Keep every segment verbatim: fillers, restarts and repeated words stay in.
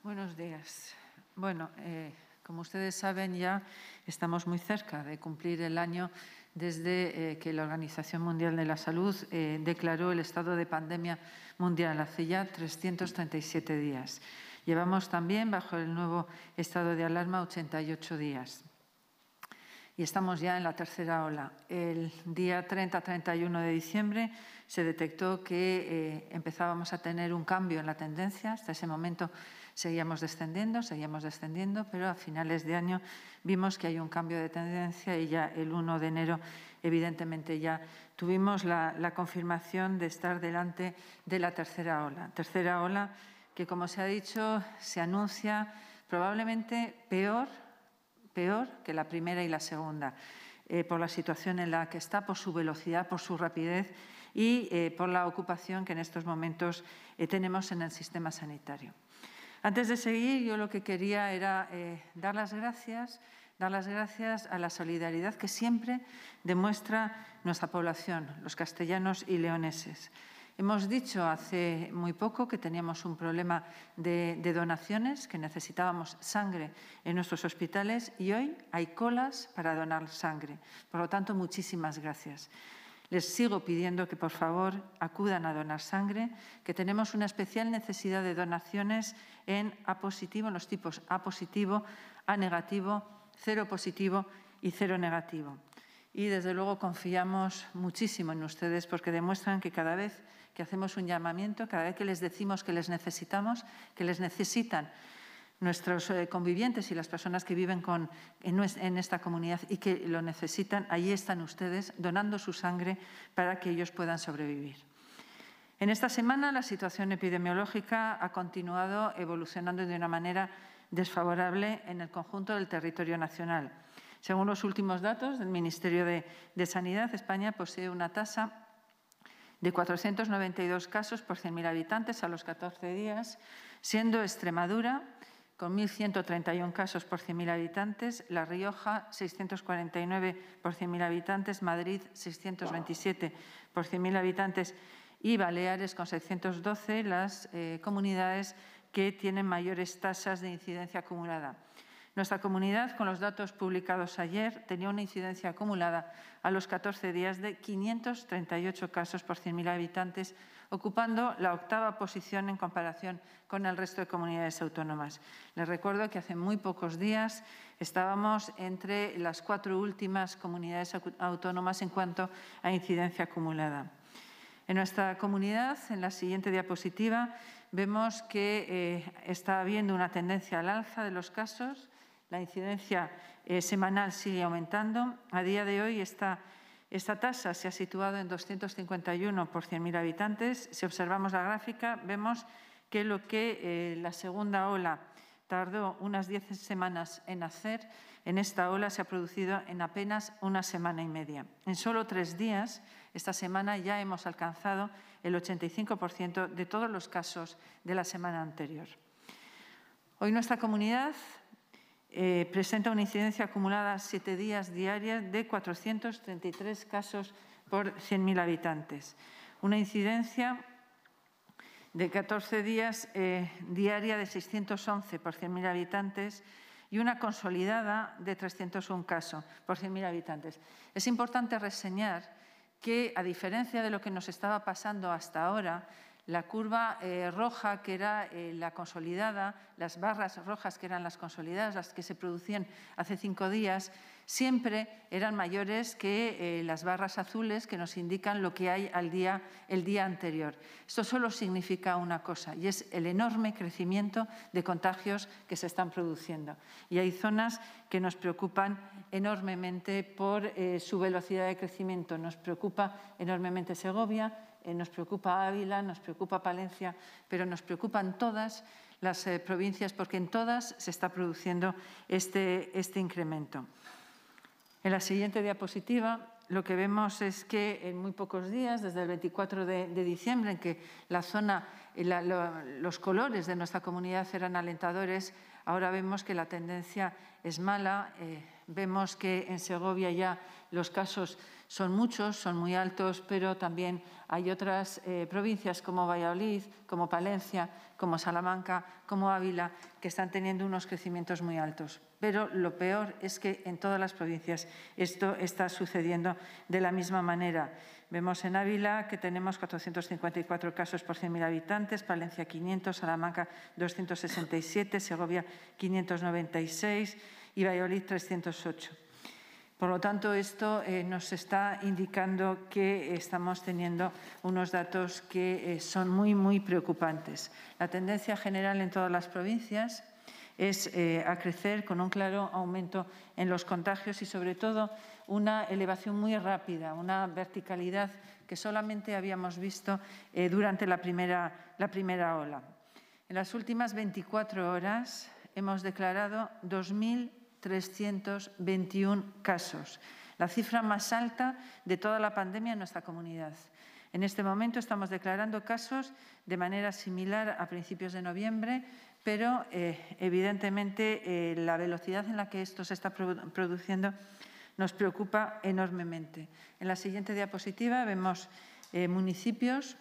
Buenos días. Bueno, eh, como ustedes saben, ya estamos muy cerca de cumplir el año desde eh, que la Organización Mundial de la Salud eh, declaró el estado de pandemia mundial, hace ya trescientos treinta y siete días. Llevamos también, bajo el nuevo estado de alarma, ochenta y ocho días. Y estamos ya en la tercera ola. El día treinta a treinta y uno de diciembre se detectó que eh, empezábamos a tener un cambio en la tendencia. Hasta ese momento seguíamos descendiendo, seguíamos descendiendo, pero a finales de año vimos que hay un cambio de tendencia y ya el uno de enero, evidentemente, ya tuvimos la, la confirmación de estar delante de la tercera ola. Tercera ola que, como se ha dicho, se anuncia probablemente peor peor que la primera y la segunda, eh, por la situación en la que está, por su velocidad, por su rapidez y eh, por la ocupación que en estos momentos eh, tenemos en el sistema sanitario. Antes de seguir, yo lo que quería era eh, dar las gracias, dar las gracias a la solidaridad que siempre demuestra nuestra población, los castellanos y leoneses. Hemos dicho hace muy poco que teníamos un problema de, de donaciones, que necesitábamos sangre en nuestros hospitales y hoy hay colas para donar sangre. Por lo tanto, muchísimas gracias. Les sigo pidiendo que, por favor, acudan a donar sangre, que tenemos una especial necesidad de donaciones en A positivo, en los tipos A positivo, A negativo, cero positivo y cero negativo. Y, desde luego, confiamos muchísimo en ustedes porque demuestran que cada vez que hacemos un llamamiento, cada vez que les decimos que les necesitamos, que les necesitan nuestros eh, convivientes y las personas que viven con, en, en esta comunidad y que lo necesitan, allí están ustedes donando su sangre para que ellos puedan sobrevivir. En esta semana la situación epidemiológica ha continuado evolucionando de una manera desfavorable en el conjunto del territorio nacional. Según los últimos datos del Ministerio de, de Sanidad, España posee una tasa de cuatrocientos noventa y dos casos por cien mil habitantes a los catorce días, siendo Extremadura con mil ciento treinta y uno casos por cien mil habitantes, La Rioja seiscientos cuarenta y nueve por cien mil habitantes, Madrid seiscientos veintisiete por cien mil habitantes y Baleares con seiscientos doce las eh, comunidades que tienen mayores tasas de incidencia acumulada. Nuestra comunidad, con los datos publicados ayer, tenía una incidencia acumulada a los catorce días de quinientos treinta y ocho casos por cien mil habitantes, ocupando la octava posición en comparación con el resto de comunidades autónomas. Les recuerdo que hace muy pocos días estábamos entre las cuatro últimas comunidades autónomas en cuanto a incidencia acumulada. En nuestra comunidad, en la siguiente diapositiva, vemos que eh, está habiendo una tendencia al alza de los casos. La incidencia eh, semanal sigue aumentando. A día de hoy esta, esta tasa se ha situado en doscientos cincuenta y uno por cien mil habitantes. Si observamos la gráfica, vemos que lo que eh, la segunda ola tardó unas diez semanas en hacer, en esta ola se ha producido en apenas una semana y media. En solo tres días, esta semana ya hemos alcanzado el ochenta y cinco por ciento de todos los casos de la semana anterior. Hoy nuestra comunidad eh, presenta una incidencia acumulada a siete días diaria de cuatrocientos treinta y tres casos por cien mil habitantes. Una incidencia de catorce días eh, diaria de seiscientos once por cien mil habitantes y una consolidada de trescientos uno casos por cien mil habitantes. Es importante reseñar que, a diferencia de lo que nos estaba pasando hasta ahora, la curva eh, roja, que era eh, la consolidada, las barras rojas, que eran las consolidadas, las que se producían hace cinco días, siempre eran mayores que eh, las barras azules, que nos indican lo que hay al día, el día anterior. Esto solo significa una cosa, y es el enorme crecimiento de contagios que se están produciendo. Y hay zonas que nos preocupan enormemente por eh, su velocidad de crecimiento. Nos preocupa enormemente Segovia, Eh, nos preocupa Ávila, nos preocupa Palencia, pero nos preocupan todas las eh, provincias porque en todas se está produciendo este, este incremento. En la siguiente diapositiva lo que vemos es que en muy pocos días, desde el veinticuatro de, de diciembre, en que la zona, la, lo, los colores de nuestra comunidad eran alentadores, ahora vemos que la tendencia es mala. Eh, vemos que en Segovia ya los casos son muchos, son muy altos, pero también hay otras eh, provincias como Valladolid, como Palencia, como Salamanca, como Ávila, que están teniendo unos crecimientos muy altos. Pero lo peor es que en todas las provincias esto está sucediendo de la misma manera. Vemos en Ávila que tenemos cuatrocientos cincuenta y cuatro casos por cien mil habitantes, Palencia quinientos, Salamanca doscientos sesenta y siete, Segovia quinientos noventa y seis y Valladolid trescientos ocho. Por lo tanto, esto eh, nos está indicando que estamos teniendo unos datos que eh, son muy, muy preocupantes. La tendencia general en todas las provincias es eh, a crecer con un claro aumento en los contagios y, sobre todo, una elevación muy rápida, una verticalidad que solamente habíamos visto eh, durante la primera, la primera ola. En las últimas veinticuatro horas hemos declarado dos mil trescientos veintiuno casos, la cifra más alta de toda la pandemia en nuestra comunidad. En este momento estamos declarando casos de manera similar a principios de noviembre, pero eh, evidentemente eh, la velocidad en la que esto se está produ produciendo nos preocupa enormemente. En la siguiente diapositiva vemos eh, municipios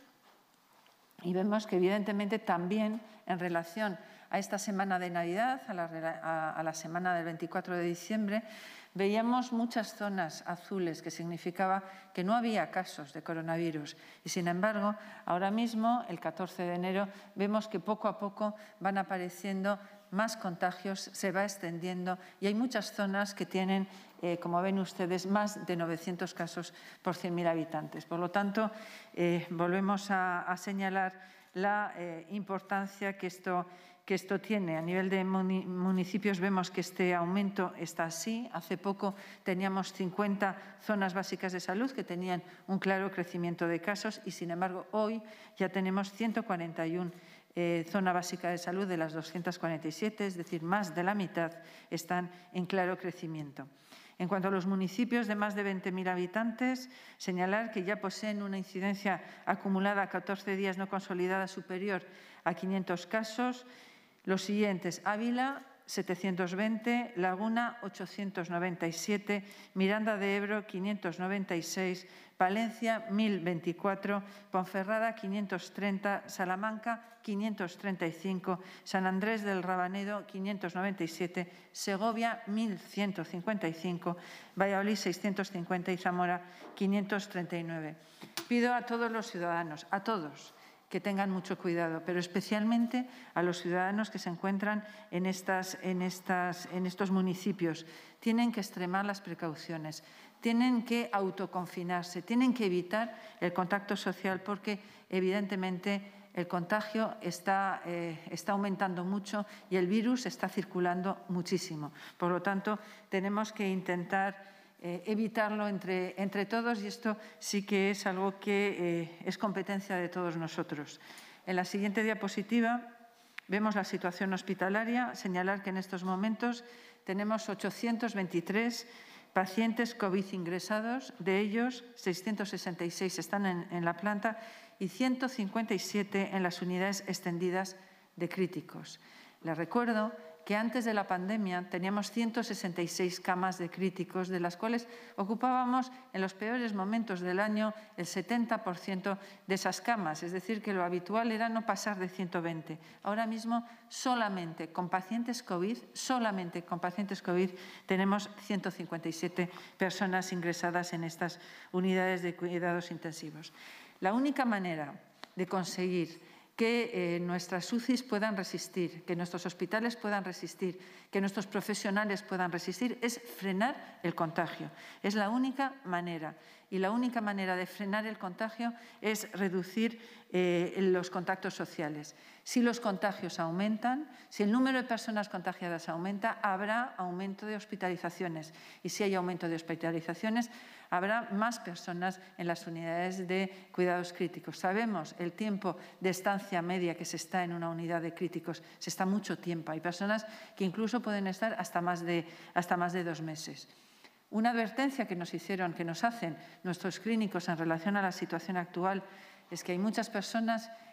y vemos que evidentemente también en relación a esta semana de Navidad, a la, a, a la semana del veinticuatro de diciembre, veíamos muchas zonas azules, que significaba que no había casos de coronavirus. Y, sin embargo, ahora mismo, el catorce de enero, vemos que poco a poco van apareciendo más contagios, se va extendiendo y hay muchas zonas que tienen, eh, como ven ustedes, más de novecientos casos por cien mil habitantes. Por lo tanto, eh, volvemos a, a señalar la eh, importancia que esto que esto tiene. A nivel de municipios vemos que este aumento está así. Hace poco teníamos cincuenta zonas básicas de salud que tenían un claro crecimiento de casos y, sin embargo, hoy ya tenemos ciento cuarenta y una eh, zonas básicas de salud de las doscientas cuarenta y siete, es decir, más de la mitad están en claro crecimiento. En cuanto a los municipios de más de veinte mil habitantes, señalar que ya poseen una incidencia acumulada a catorce días no consolidada superior a quinientos casos. Los siguientes: Ávila, setecientos veinte, Laguna, ochocientos noventa y siete, Miranda de Ebro, quinientos noventa y seis, Palencia, mil veinticuatro, Ponferrada, quinientos treinta, Salamanca, quinientos treinta y cinco, San Andrés del Rabanedo, quinientos noventa y siete, Segovia, mil ciento cincuenta y cinco, Valladolid, seiscientos cincuenta y Zamora, quinientos treinta y nueve. Pido a todos los ciudadanos, a todos, que tengan mucho cuidado, pero especialmente a los ciudadanos que se encuentran en, estas, en, estas, en estos municipios. Tienen que extremar las precauciones, tienen que autoconfinarse, tienen que evitar el contacto social porque, evidentemente, el contagio está, eh, está aumentando mucho y el virus está circulando muchísimo. Por lo tanto, tenemos que intentar Eh, evitarlo entre, entre todos y esto sí que es algo que eh, es competencia de todos nosotros. En la siguiente diapositiva vemos la situación hospitalaria. Señalar que en estos momentos tenemos ochocientos veintitrés pacientes COVID ingresados, de ellos seiscientos sesenta y seis están en, en la planta y ciento cincuenta y siete en las unidades extendidas de críticos. Les recuerdo que antes de la pandemia teníamos ciento sesenta y seis camas de críticos, de las cuales ocupábamos en los peores momentos del año el setenta por ciento de esas camas, es decir, que lo habitual era no pasar de ciento veinte. Ahora mismo, solamente con pacientes COVID, solamente con pacientes COVID, tenemos ciento cincuenta y siete personas ingresadas en estas unidades de cuidados intensivos. La única manera de conseguir que eh, nuestras U C Is puedan resistir, que nuestros hospitales puedan resistir, que nuestros profesionales puedan resistir, es frenar el contagio. Es la única manera. Y la única manera de frenar el contagio es reducir eh, los contactos sociales. Si los contagios aumentan, si el número de personas contagiadas aumenta, habrá aumento de hospitalizaciones. Y si hay aumento de hospitalizaciones, habrá más personas en las unidades de cuidados críticos. Sabemos el tiempo de estancia media que se está en una unidad de críticos. Se está mucho tiempo. Hay personas que incluso pueden estar hasta más de, hasta más de dos meses. Una advertencia que nos hicieron, que nos hacen nuestros clínicos en relación a la situación actual, es que hay muchas personas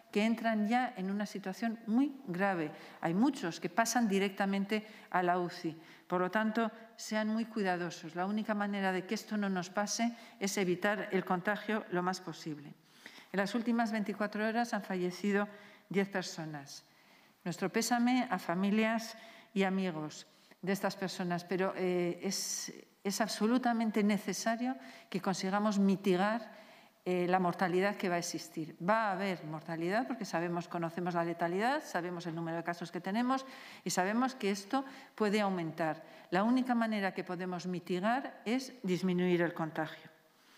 que entran ya en una situación muy grave. Hay muchos que pasan directamente a la U C I. Por lo tanto, sean muy cuidadosos. La única manera de que esto no nos pase es evitar el contagio lo más posible. En las últimas veinticuatro horas han fallecido diez personas. Nuestro pésame a familias y amigos de estas personas, pero eh, es, es absolutamente necesario que consigamos mitigar Eh, la mortalidad que va a existir. Va a haber mortalidad porque sabemos, conocemos la letalidad, sabemos el número de casos que tenemos y sabemos que esto puede aumentar. La única manera que podemos mitigar es disminuir el contagio.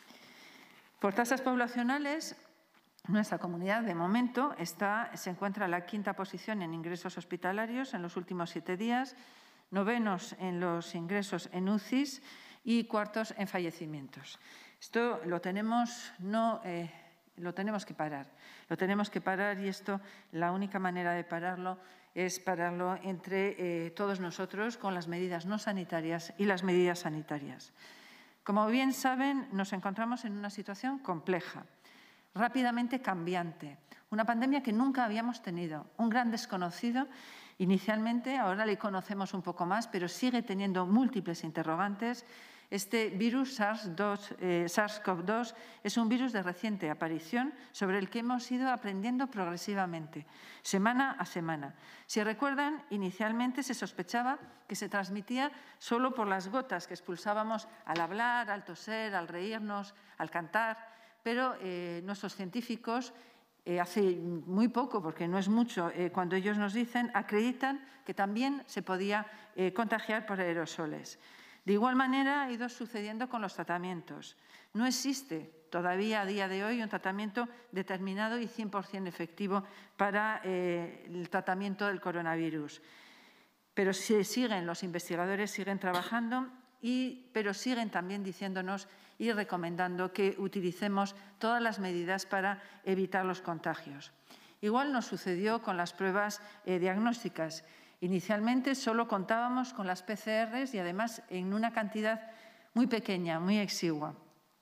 Por tasas poblacionales, nuestra comunidad de momento está, se encuentra en la quinta posición en ingresos hospitalarios en los últimos siete días, novenos en los ingresos en U C Is y cuartos en fallecimientos. Esto lo tenemos, no, eh, lo tenemos que parar, lo tenemos que parar y esto, la única manera de pararlo es pararlo entre eh, todos nosotros con las medidas no sanitarias y las medidas sanitarias. Como bien saben, nos encontramos en una situación compleja, rápidamente cambiante, una pandemia que nunca habíamos tenido, un gran desconocido. Inicialmente, ahora le conocemos un poco más, pero sigue teniendo múltiples interrogantes. Este virus SARS dos, eh, SARS CoV dos es un virus de reciente aparición sobre el que hemos ido aprendiendo progresivamente, semana a semana. Si recuerdan, inicialmente se sospechaba que se transmitía solo por las gotas que expulsábamos al hablar, al toser, al reírnos, al cantar, pero eh, nuestros científicos eh, hace muy poco, porque no es mucho, eh, cuando ellos nos dicen, acreditan que también se podía eh, contagiar por aerosoles. De igual manera ha ido sucediendo con los tratamientos. No existe todavía a día de hoy un tratamiento determinado y cien por cien efectivo para eh, el tratamiento del coronavirus. Pero si siguen, los investigadores siguen trabajando, y, pero siguen también diciéndonos y recomendando que utilicemos todas las medidas para evitar los contagios. Igual nos sucedió con las pruebas eh, diagnósticas. Inicialmente solo contábamos con las P C Rs y además en una cantidad muy pequeña, muy exigua.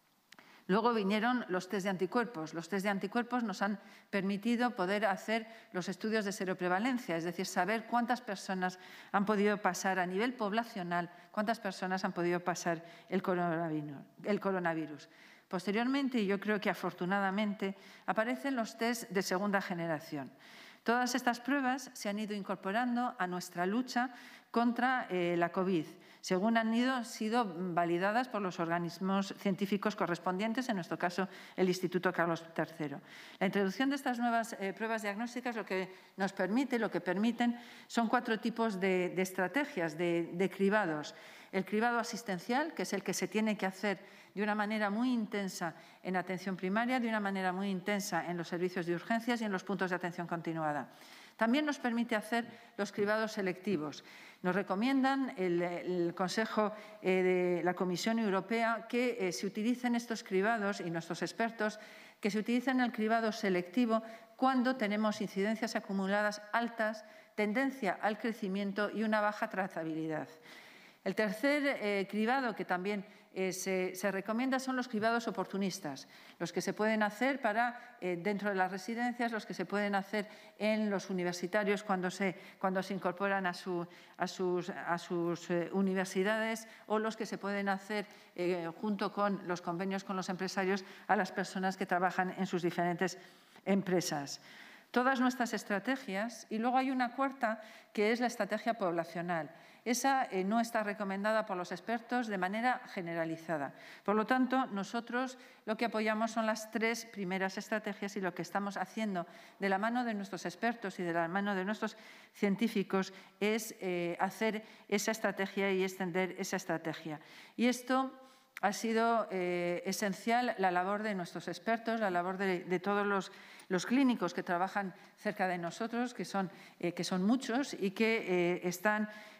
Luego vinieron los test de anticuerpos. Los test de anticuerpos nos han permitido poder hacer los estudios de seroprevalencia, es decir, saber cuántas personas han podido pasar a nivel poblacional, cuántas personas han podido pasar el coronavirus. El coronavirus. Posteriormente, y yo creo que afortunadamente, aparecen los test de segunda generación. Todas estas pruebas se han ido incorporando a nuestra lucha contra eh, la COVID, según han ido, sido validadas por los organismos científicos correspondientes, en nuestro caso el Instituto Carlos tercero. La introducción de estas nuevas eh, pruebas diagnósticas lo que nos permite, lo que permiten, son cuatro tipos de, de estrategias, de, de cribados. El cribado asistencial, que es el que se tiene que hacer de una manera muy intensa en atención primaria, de una manera muy intensa en los servicios de urgencias y en los puntos de atención continuada. También nos permite hacer los cribados selectivos. Nos recomiendan el, el Consejo eh, de la Comisión Europea que eh, se utilicen estos cribados, y nuestros expertos, que se utilicen el cribado selectivo cuando tenemos incidencias acumuladas altas, tendencia al crecimiento y una baja trazabilidad. El tercer eh, cribado que también eh, se, se recomienda son los cribados oportunistas, los que se pueden hacer para, eh, dentro de las residencias, los que se pueden hacer en los universitarios cuando se, cuando se incorporan a, su, a sus, a sus eh, universidades, o los que se pueden hacer eh, junto con los convenios con los empresarios a las personas que trabajan en sus diferentes empresas. Todas nuestras estrategias, y luego hay una cuarta que es la estrategia poblacional. Esa eh, no está recomendada por los expertos de manera generalizada. Por lo tanto, nosotros lo que apoyamos son las tres primeras estrategias, y lo que estamos haciendo de la mano de nuestros expertos y de la mano de nuestros científicos es eh, hacer esa estrategia y extender esa estrategia. Y esto ha sido eh, esencial, la labor de nuestros expertos, la labor de, de todos los, los clínicos que trabajan cerca de nosotros, que son, eh, que son muchos y que eh, están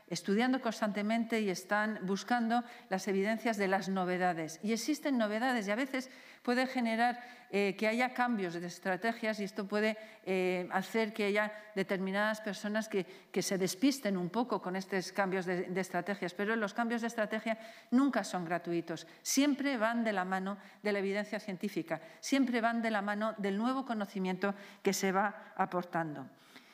estudiando constantemente y están buscando las evidencias de las novedades. Y existen novedades y a veces puede generar eh, que haya cambios de estrategias y esto puede eh, hacer que haya determinadas personas que, que se despisten un poco con estos cambios de, de estrategias. Pero los cambios de estrategia nunca son gratuitos, siempre van de la mano de la evidencia científica, siempre van de la mano del nuevo conocimiento que se va aportando.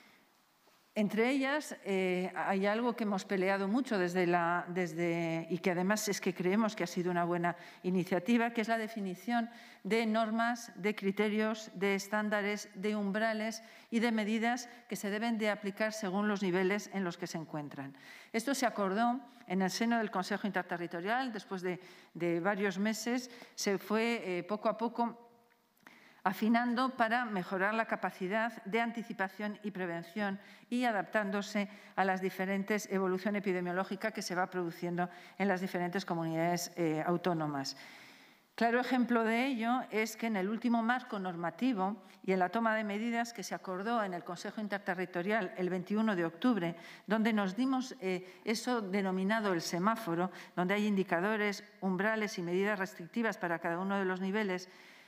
Entre ellas eh, hay algo que hemos peleado mucho desde la, desde, y que además es que creemos que ha sido una buena iniciativa, que es la definición de normas, de criterios, de estándares, de umbrales y de medidas que se deben de aplicar según los niveles en los que se encuentran. Esto se acordó en el seno del Consejo Interterritorial. Después de, de varios meses se fue eh, poco a poco afinando para mejorar la capacidad de anticipación y prevención y adaptándose a las diferentes evolución epidemiológica que se va produciendo en las diferentes comunidades eh, autónomas. Claro ejemplo de ello es que en el último marco normativo y en la toma de medidas que se acordó en el Consejo Interterritorial el veintiuno de octubre, donde nos dimos eh, eso denominado el semáforo, donde hay indicadores, umbrales y medidas restrictivas para cada uno de los niveles.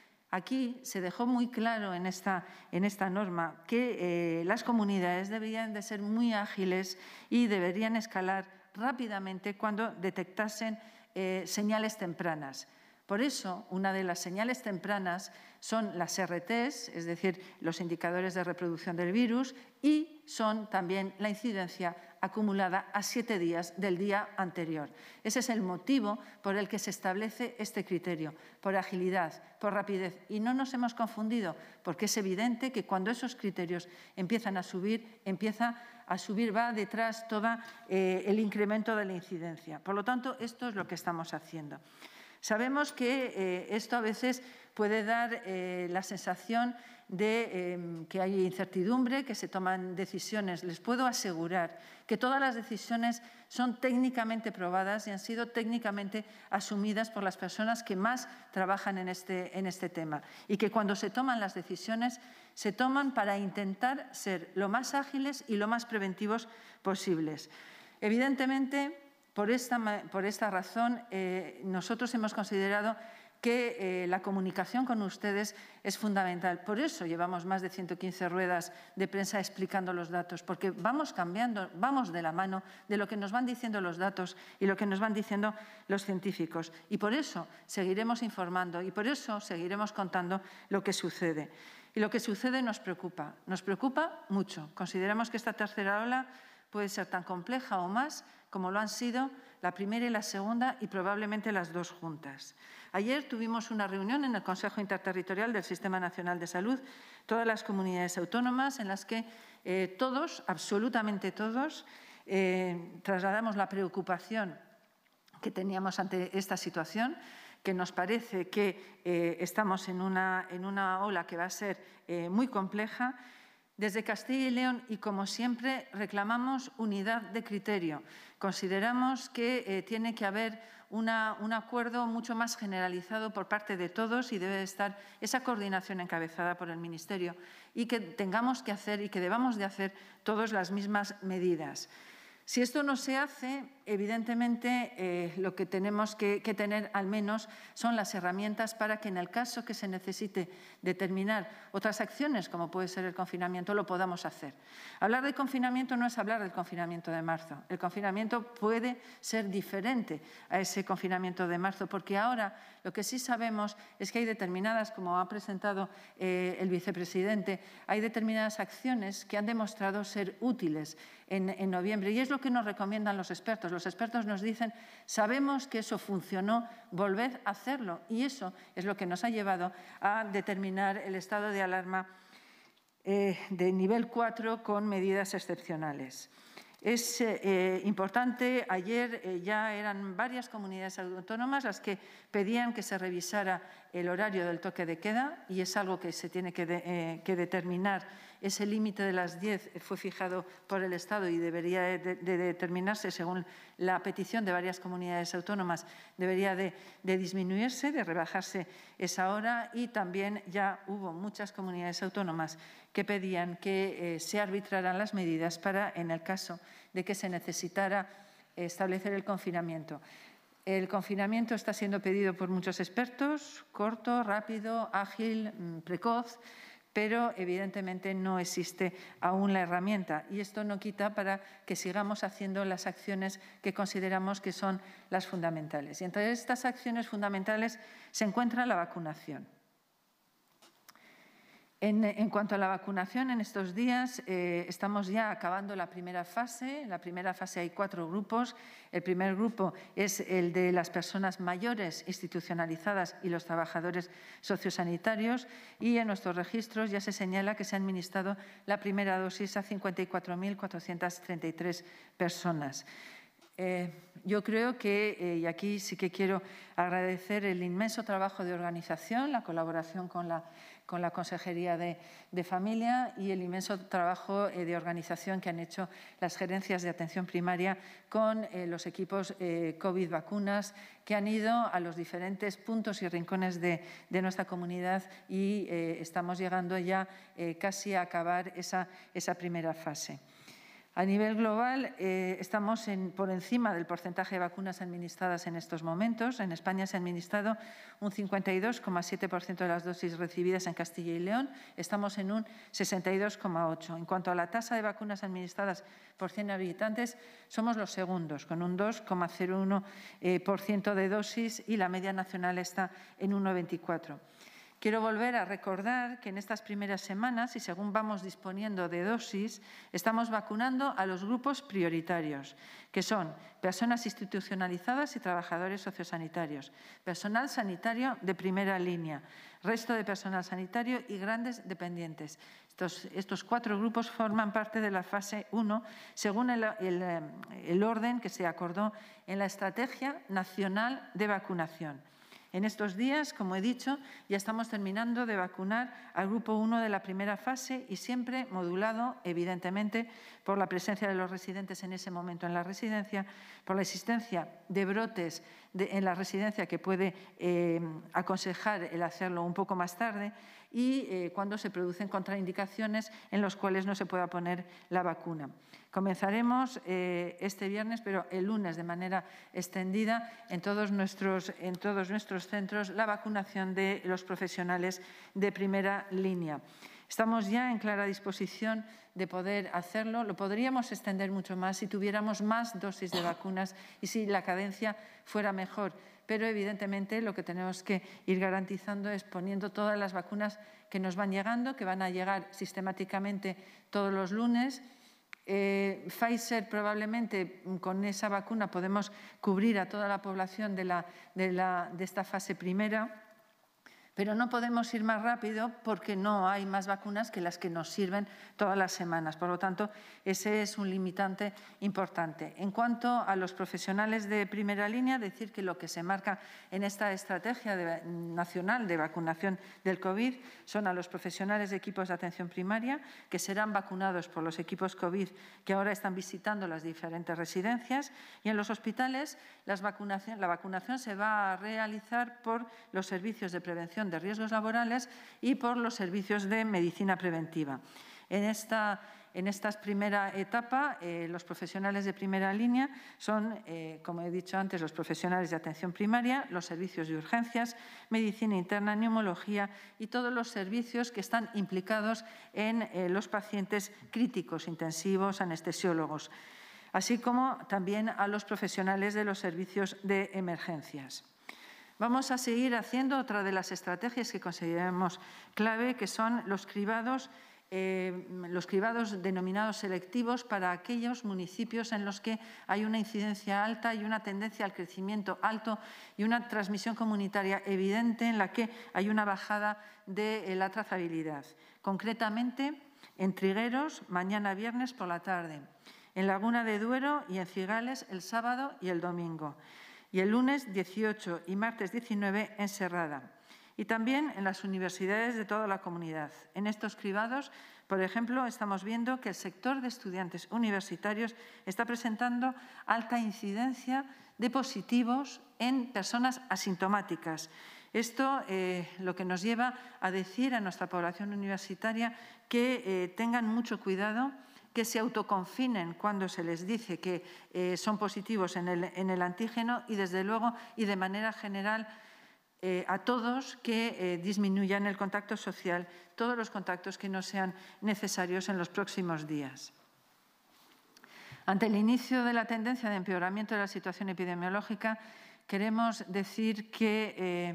Aquí se dejó muy claro en esta, en esta norma que eh, las comunidades deberían de ser muy ágiles y deberían escalar rápidamente cuando detectasen eh, señales tempranas. Por eso, una de las señales tempranas son las erre tes, es decir, los indicadores de reproducción del virus, y son también la incidencia acumulada a siete días del día anterior. Ese es el motivo por el que se establece este criterio, por agilidad, por rapidez. Y no nos hemos confundido, porque es evidente que cuando esos criterios empiezan a subir, empieza a subir, va detrás todo eh, el incremento de la incidencia. Por lo tanto, esto es lo que estamos haciendo. Sabemos que eh, esto a veces puede dar eh, la sensación de eh, que hay incertidumbre, que se toman decisiones. Les puedo asegurar que todas las decisiones son técnicamente probadas y han sido técnicamente asumidas por las personas que más trabajan en este, en este tema y que cuando se toman las decisiones se toman para intentar ser lo más ágiles y lo más preventivos posibles. Evidentemente, Por esta, por esta razón, eh, nosotros hemos considerado que eh, la comunicación con ustedes es fundamental. Por eso llevamos más de ciento quince ruedas de prensa explicando los datos, porque vamos cambiando, vamos de la mano de lo que nos van diciendo los datos y lo que nos van diciendo los científicos. Y por eso seguiremos informando y por eso seguiremos contando lo que sucede. Y lo que sucede nos preocupa, nos preocupa mucho. Consideramos que esta tercera ola puede ser tan compleja o más como lo han sido la primera y la segunda y probablemente las dos juntas. Ayer tuvimos una reunión en el Consejo Interterritorial del Sistema Nacional de Salud, todas las comunidades autónomas, en las que eh, todos, absolutamente todos, eh, trasladamos la preocupación que teníamos ante esta situación, que nos parece que eh, estamos en una, en una ola que va a ser eh, muy compleja. Desde Castilla y León, y como siempre, reclamamos unidad de criterio. Consideramos que eh, tiene que haber una, un acuerdo mucho más generalizado por parte de todos y debe estar esa coordinación encabezada por el Ministerio y que tengamos que hacer y que debamos de hacer todas las mismas medidas. Si esto no se hace, evidentemente eh, lo que tenemos que, que tener al menos son las herramientas para que en el caso que se necesite determinar otras acciones, como puede ser el confinamiento, lo podamos hacer. Hablar de confinamiento no es hablar del confinamiento de marzo. El confinamiento puede ser diferente a ese confinamiento de marzo, porque ahora lo que sí sabemos es que hay determinadas, como ha presentado eh, el vicepresidente, hay determinadas acciones que han demostrado ser útiles en, en noviembre y es lo que nos recomiendan los expertos. Los expertos nos dicen, sabemos que eso funcionó, volved a hacerlo. Y eso es lo que nos ha llevado a determinar el estado de alarma eh, de nivel cuatro con medidas excepcionales. Es eh, importante, ayer eh, ya eran varias comunidades autónomas las que pedían que se revisara el horario del toque de queda y es algo que se tiene que, de, eh, que determinar ese límite de las diez fue fijado por el Estado y debería de, de determinarse según la petición de varias comunidades autónomas, debería de, de disminuirse, de rebajarse esa hora, y también ya hubo muchas comunidades autónomas que pedían que eh, se arbitraran las medidas para, en el caso de que se necesitara establecer el confinamiento. El confinamiento está siendo pedido por muchos expertos, corto, rápido, ágil, precoz, pero evidentemente no existe aún la herramienta, y esto no quita para que sigamos haciendo las acciones que consideramos que son las fundamentales. Y entre estas acciones fundamentales se encuentra la vacunación. En, en cuanto a la vacunación, en estos días eh, estamos ya acabando la primera fase. En la primera fase hay cuatro grupos. El primer grupo es el de las personas mayores institucionalizadas y los trabajadores sociosanitarios, y en nuestros registros ya se señala que se ha administrado la primera dosis a cincuenta y cuatro mil cuatrocientas treinta y tres personas. Eh, yo creo que, eh, y aquí sí que quiero agradecer el inmenso trabajo de organización, la colaboración con la, con la Consejería de, de Familia y el inmenso trabajo eh, de organización que han hecho las gerencias de atención primaria con eh, los equipos eh, COVID vacunas, que han ido a los diferentes puntos y rincones de, de nuestra comunidad, y eh, estamos llegando ya eh, casi a acabar esa, esa primera fase. A nivel global, eh, estamos en, por encima del porcentaje de vacunas administradas en estos momentos. En España se ha administrado un cincuenta y dos coma siete por ciento de las dosis recibidas en Castilla y León. Estamos en un sesenta y dos coma ocho por ciento. En cuanto a la tasa de vacunas administradas por cien habitantes, somos los segundos, con un dos coma cero uno por ciento de dosis, y la media nacional está en uno coma veinticuatro por ciento. Quiero volver a recordar que en estas primeras semanas, y según vamos disponiendo de dosis, estamos vacunando a los grupos prioritarios, que son personas institucionalizadas y trabajadores sociosanitarios, personal sanitario de primera línea, resto de personal sanitario y grandes dependientes. Estos, estos cuatro grupos forman parte de la fase uno, según el, el, el orden que se acordó en la Estrategia Nacional de Vacunación. En estos días, como he dicho, ya estamos terminando de vacunar al grupo uno de la primera fase, y siempre modulado, evidentemente, por la presencia de los residentes en ese momento en la residencia, por la existencia de brotes de, en la residencia que puede eh, aconsejar el hacerlo un poco más tarde, y eh, cuando se producen contraindicaciones en los cuales no se pueda poner la vacuna. Comenzaremos eh, este viernes, pero el lunes de manera extendida en todos, nuestros, en todos nuestros centros, la vacunación de los profesionales de primera línea. Estamos ya en clara disposición de poder hacerlo. Lo podríamos extender mucho más si tuviéramos más dosis de vacunas y si la cadencia fuera mejor. Pero, evidentemente, lo que tenemos que ir garantizando es poniendo todas las vacunas que nos van llegando, que van a llegar sistemáticamente todos los lunes. Eh, Pfizer, probablemente con esa vacuna podemos cubrir a toda la población de, la, de, la, de esta fase primera, pero no podemos ir más rápido porque no hay más vacunas que las que nos sirven todas las semanas. Por lo tanto, ese es un limitante importante. En cuanto a los profesionales de primera línea, decir que lo que se marca en esta estrategia de, nacional de vacunación del COVID son a los profesionales de equipos de atención primaria, que serán vacunados por los equipos COVID que ahora están visitando las diferentes residencias, y en los hospitales las vacunación, la vacunación se va a realizar por los servicios de prevención de riesgos laborales y por los servicios de medicina preventiva. En esta, en esta primera etapa, eh, los profesionales de primera línea son, eh, como he dicho antes, los profesionales de atención primaria, los servicios de urgencias, medicina interna, neumología y todos los servicios que están implicados en eh, los pacientes críticos, intensivos, anestesiólogos, así como también a los profesionales de los servicios de emergencias. Vamos a seguir haciendo otra de las estrategias que consideramos clave, que son los cribados, eh, los cribados denominados selectivos para aquellos municipios en los que hay una incidencia alta y una tendencia al crecimiento alto y una transmisión comunitaria evidente, en la que hay una bajada de la trazabilidad. Concretamente, en Trigueros, mañana viernes por la tarde, en Laguna de Duero y en Cigales el sábado y el domingo, y el lunes dieciocho y martes diecinueve en Serrada, y también en las universidades de toda la comunidad. En estos cribados Por ejemplo, estamos viendo que el sector de estudiantes universitarios está presentando alta incidencia de positivos en personas asintomáticas. Esto eh, lo que nos lleva a decir a nuestra población universitaria que eh, tengan mucho cuidado, que se autoconfinen cuando se les dice que eh, son positivos en el, en el antígeno y, desde luego, y de manera general, Eh, a todos que eh, disminuyan el contacto social, todos los contactos que no sean necesarios en los próximos días. Ante el inicio de la tendencia de empeoramiento de la situación epidemiológica, queremos decir que eh,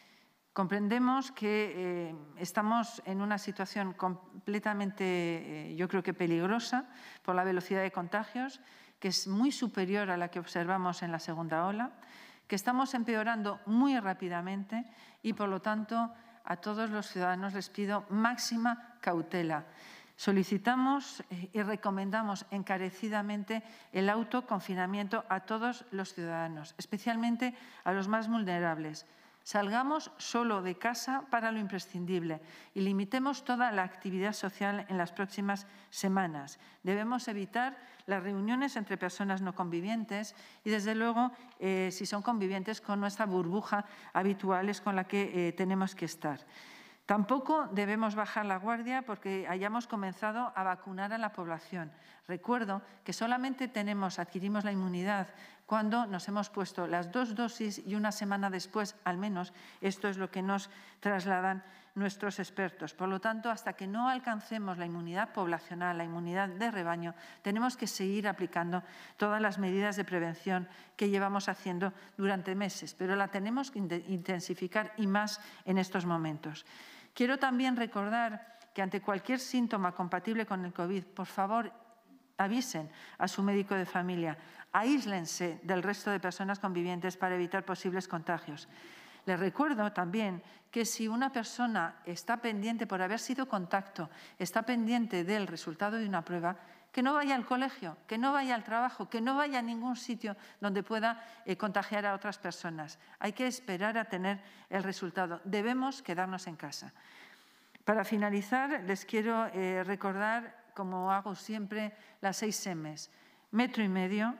comprendemos que eh, estamos en una situación completamente, eh, yo creo que peligrosa, por la velocidad de contagios, que es muy superior a la que observamos en la segunda ola, que estamos empeorando muy rápidamente y, por lo tanto, a todos los ciudadanos les pido máxima cautela. Solicitamos y recomendamos encarecidamente el autoconfinamiento a todos los ciudadanos, especialmente a los más vulnerables. Salgamos solo de casa para lo imprescindible y limitemos toda la actividad social en las próximas semanas. Debemos evitar las reuniones entre personas no convivientes y, desde luego, eh, si son convivientes, con nuestra burbuja habitual es con la que eh, tenemos que estar. Tampoco debemos bajar la guardia porque hayamos comenzado a vacunar a la población. Recuerdo que solamente tenemos, adquirimos la inmunidad cuando nos hemos puesto las dos dosis y una semana después, al menos, esto es lo que nos trasladan nuestros expertos. Por lo tanto, hasta que no alcancemos la inmunidad poblacional, la inmunidad de rebaño, tenemos que seguir aplicando todas las medidas de prevención que llevamos haciendo durante meses, pero la tenemos que intensificar y más en estos momentos. Quiero también recordar que ante cualquier síntoma compatible con el COVID, por favor, avisen a su médico de familia, aíslense del resto de personas convivientes para evitar posibles contagios. Les recuerdo también que si una persona está pendiente por haber sido contacto, está pendiente del resultado de una prueba, que no vaya al colegio, que no vaya al trabajo, que no vaya a ningún sitio donde pueda eh, contagiar a otras personas. Hay que esperar a tener el resultado. Debemos quedarnos en casa. Para finalizar, les quiero eh, recordar, como hago siempre, las seis M's. Metro y medio,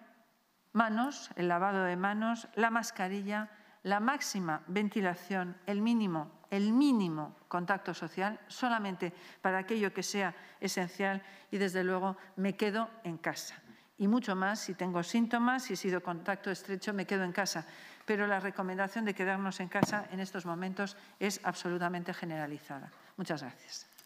manos, el lavado de manos, la mascarilla, la máxima ventilación, el mínimo, el mínimo contacto social, solamente para aquello que sea esencial y, desde luego, me quedo en casa. Y mucho más, si tengo síntomas, si he sido contacto estrecho, me quedo en casa. Pero la recomendación de quedarnos en casa en estos momentos es absolutamente generalizada. Muchas gracias.